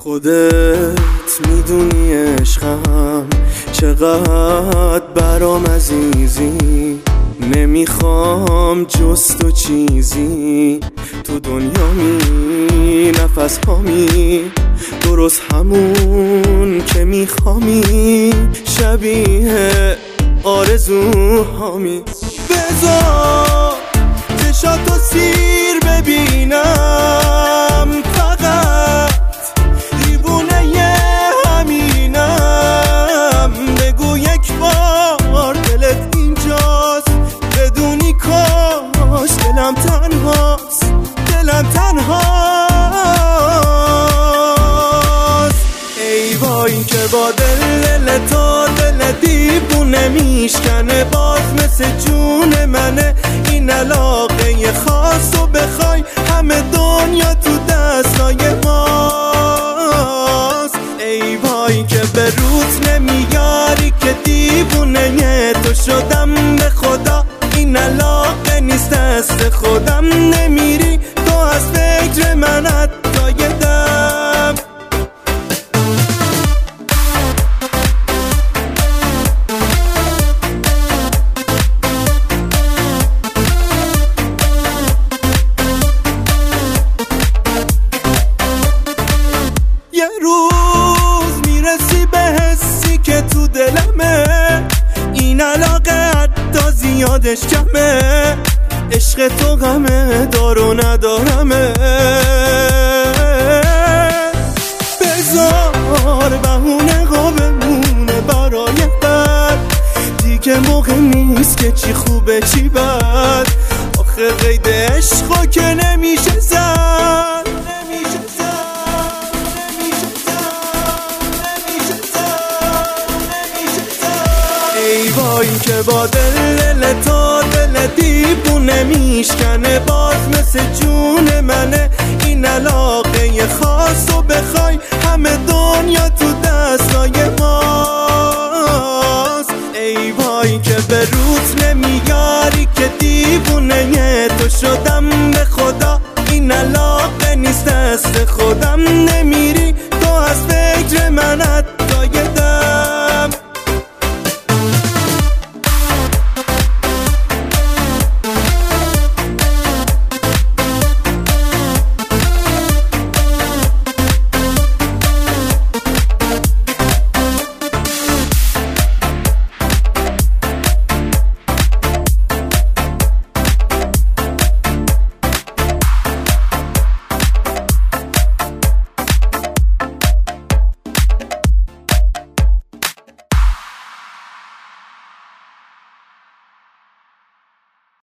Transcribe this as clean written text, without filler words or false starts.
خودت میدونی عشقم چقدر برام عزیزی، نمیخوام جز تو چیزی تو دنیا می نفس هامی، درست همون که میخوامی، شبیه آرزوهامی. بذار چشاتو سیر ببینم، فقط دیوونه همینم. بگو یک بار دلت اینجاست، بدونی کاش دلم تنهاست، دلم تنهاست. ای وای که با دل تو دل دیوونه میشکنه، باز مثل جون منه این علاقه خاص. و بخوای همه دنیا تو دستای ماست. ای وای که به روت نمیاری که دیوونه تو شدم. به خدا این علاقه نیست دست خودم، نمیری تو از فکر من حتی یه دم. یه روز میرسی به حسی که تو دلمه، این علاقه حتی زیادش کمه. عشق تو غمه دار و ندارمه. بذار بهونه بمونه برای بعد، دیگه موقع نیست که چی خوبه چی بد. آخه قید عشقا که نمیشه زد. ای وای که با دل تو دل دیوونه میشکنه، باز مثل جون منه این علاقه خاص. و بخوای همه دنیا تو دستای ماست. ای وای که به روت نمیاری که دیوونه تو شدم. به خدا این علاقه نیست دست خودم، نمیری تو از فکر من حتی